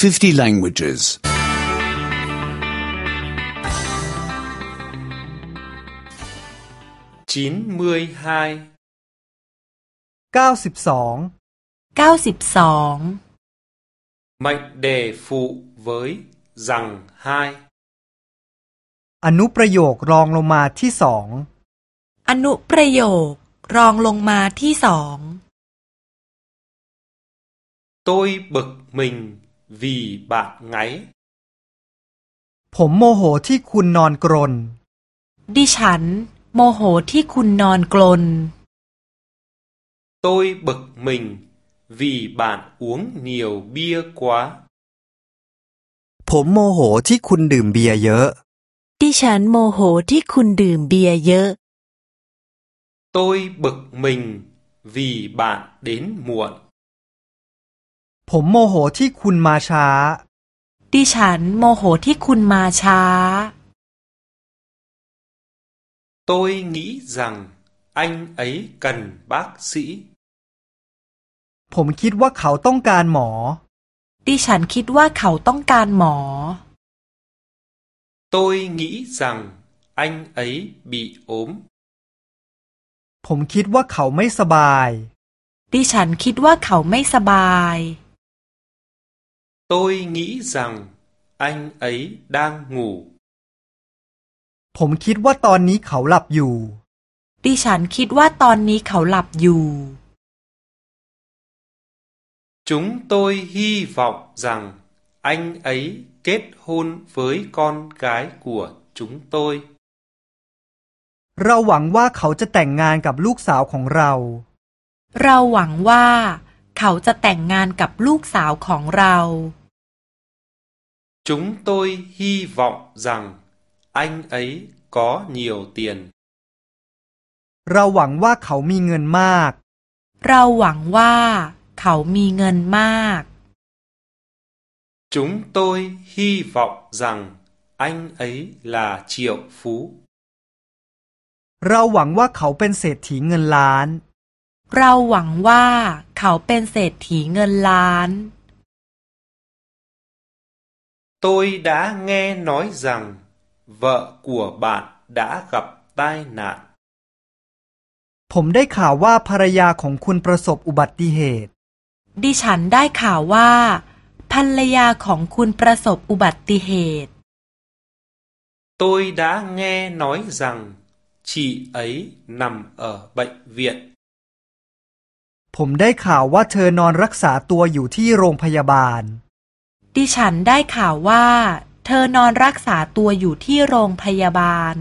50 languages. 92 92 Mệnh đề phụ với rằng hai อนุประโยครองลงมาที่สองอนุประโยครองลงมาที่สอง Tôi bực mình vì bạn ngáy ผมโมโหที่คุณนอนกรนดิฉันโมโหที่คุณนอนกรน Tôi bực mình vì bạn uống nhiều bia quá ผมโมโหที่คุณดื่มเบียร์เยอะดิฉันโมโหที่คุณดื่มเบียร์เยอะ Tôi bực mình vì bạn đến muộn ผมโมโหที่คุณมาช้าดิฉันโมโหที่คุณมาช้า Tôi nghĩ rằng anh ấy cần bác sĩ ผมคิดว่าเขาต้องการหมอดิฉันคิดว่าเขาต้องการหมอ Tôi nghĩ rằng anh ấy bị ốm ผมคิดว่าเขาไม่สบายดิฉันคิดว่าเขาไม่สบาย Tôi nghĩ rằng anh ấy đang ngủ ผมคิดว่าตอนนี้เขาหลับอยู่ดิฉันคิดว่าตอนนี้เขาหลับอยู่ Chúng tôi hy vọng rằng anh ấy kết hôn với con gái của chúng tôi เราหวังว่าเขาจะแต่งงานกับลูกสาวของเราเราหวังว่าเขาจะแต่งงานกับลูกสาวของเรา Chúng tôi hy vọng rằng anh ấy có nhiều tiền เราหวังว่าเขามีเงินมากเราหวังว่าเขามีเงินมาก Chúng tôi hy vọng rằng anh ấy là triệu phú เราหวังว่าเขาเป็นเศรษฐีเงินล้านเราหวังว่าเขาเป็นเศรษฐีเงินล้าน Tôi đã nghe nói rằng vợ của bạn đã gặp tai nạn ผมได้ข่าวว่าภรรยาของคุณประสบอุบัติเหตุดิฉันได้ข่าวว่าภรรยาของคุณประสบอุบัติเหตุ Tôi đã nghe nói rằng chị ấy nằm ở bệnh viện ผมได้ข่าวว่าเธอนอนรักษาตัวอยู่ที่โรงพยาบาลดิฉันได้ข่าวว่าเธอนอนรักษาตัวอยู่ที่โรงพยาบาล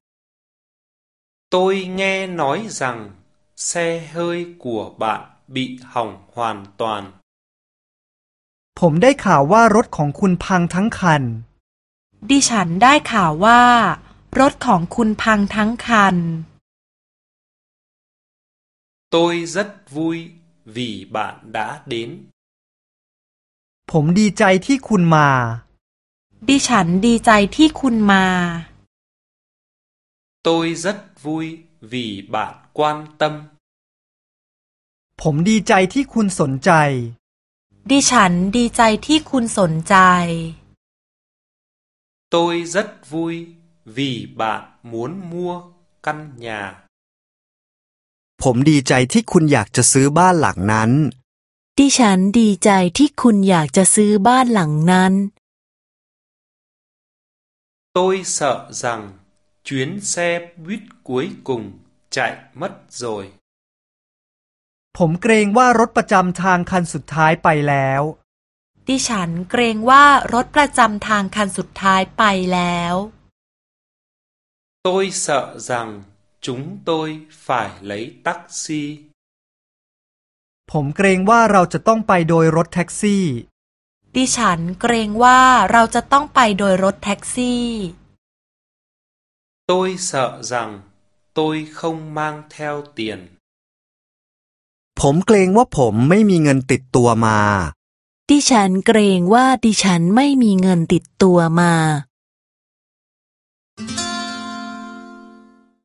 Tôi nghe nói rằng xe hơi của bạn bị hỏng hoàn toàn ผมได้ข่าวว่ารถของคุณพังทั้งคันดิฉันได้ข่าวว่ารถของคุณพังทั้งคัน Tôi rất vui vì bạn đã đến ผมดีใจที่คุณมาดิฉันดีใจที่คุณมา Tôi rất vui vì bạn quan tâm ผมดีใจที่คุณสนใจดิฉันดีใจที่คุณสนใจ Tôi rất vui vì bạn muốn mua căn nhà ผมดีใจที่คุณอยากจะซื้อบ้านหลังนั้นดิฉันดีใจที่คุณอยากจะซื้อบ้านหลังนั้น Tôi sợ rằng chuyến xe buýt cuối cùng chạy mất rồi ผมเกรงว่ารถประจำทางคันสุดท้ายไปแล้วดิฉันเกรงว่ารถประจำทางคันสุดท้ายไปแล้ว Tôi sợ rằng chúng tôi phải lấy taxi ผมเกรงว่าเราจะต้องไปโดยรถแท็กซี่ดิฉันเกรงว่าเราจะต้องไปโดยรถแท็กซี่ Tôi sợ rằng tôi không mang theo tiền ผมเกรงว่าผมไม่มีเงินติดตัวมาดิฉันเกรงว่าดิฉันไม่มีเงินติดตัวมา